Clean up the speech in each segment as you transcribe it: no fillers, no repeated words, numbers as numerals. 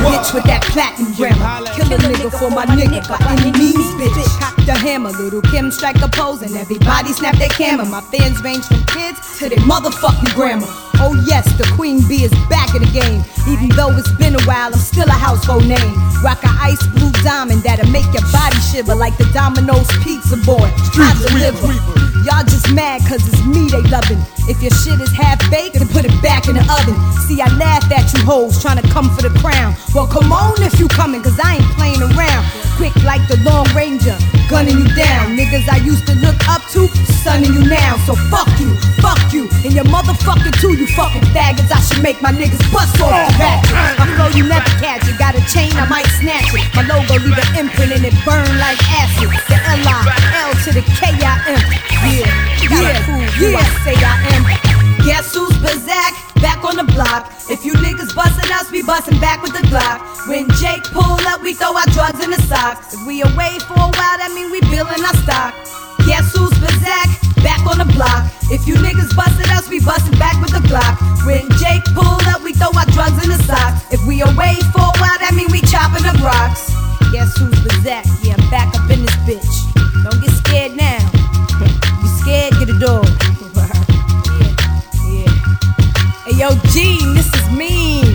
bitch with that platinum grammar. Kill a nigga for my nigga by any means, bitch. Cock the hammer, little Kim strike a pose and everybody snap their camera. My fans range from kids to their motherfucking grandma. Oh yes, the Queen Bee is back in the game. Even though it's been a while, I'm still a household name. Rock a ice blue diamond that'll make your body shiver like the Domino's pizza boy. I deliver. Y'all just mad cause it's me they loving. If your shit is half baked, then put it back in the oven. See, I laugh at you hoes trying to come for the crown. Well, come on if you coming, cause I ain't playing around. Quick like the Lone Ranger, gunning you down. Niggas I used to look up to, sunning you now. So fuck you, and your motherfucker too, you fucking faggots. I should make my niggas bust off the ratchet. My flow you never catch it, got a chain I might snatch it. My logo leave an imprint and it burn like acid. The L-I-L to the K-I-M. Yeah, I say I am. Guess who's Bazak? Back on the block. If you niggas bustin' us, we bustin' back with the Glock. When Jake pull up, we throw our drugs in the socks. If we away for a while, that mean we billin' our stock. Guess who's Bazak? Back on the block. If you niggas bustin' us, we bustin' back with the Glock. When Jake pull up, we throw our drugs in the socks. If we away for a while, that mean we choppin' up rocks. Guess who's Bazak? Yeah, I'm back up in this bitch. Don't get scared now. You scared? Get a dog. Yeah. Hey, yo, Gene, this is mean.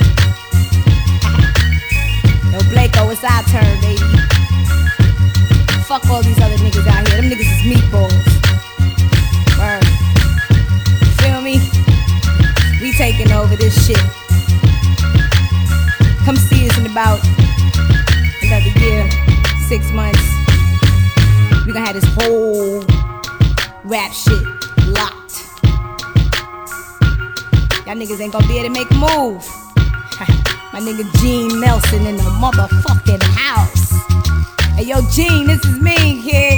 Yo, Blako, it's our turn, baby. Fuck all these other niggas out here. Them niggas is meatballs. Word. Feel me? We taking over this shit. Come see us in about another year, 6 months. We gonna have this whole rap shit locked. Y'all niggas ain't gonna be able to make a move. My nigga Gene Nelson in the motherfucking house. Hey yo, Gene, this is me, kid.